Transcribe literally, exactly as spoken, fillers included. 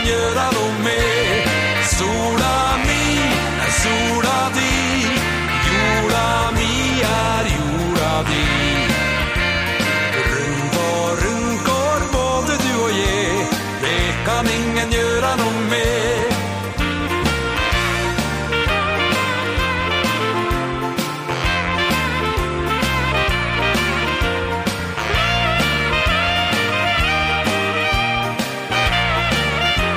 göra något med. Sola mi, sola di, jorda mi är jorda di. Runt och runt går både du och jag, det kan ingen göra något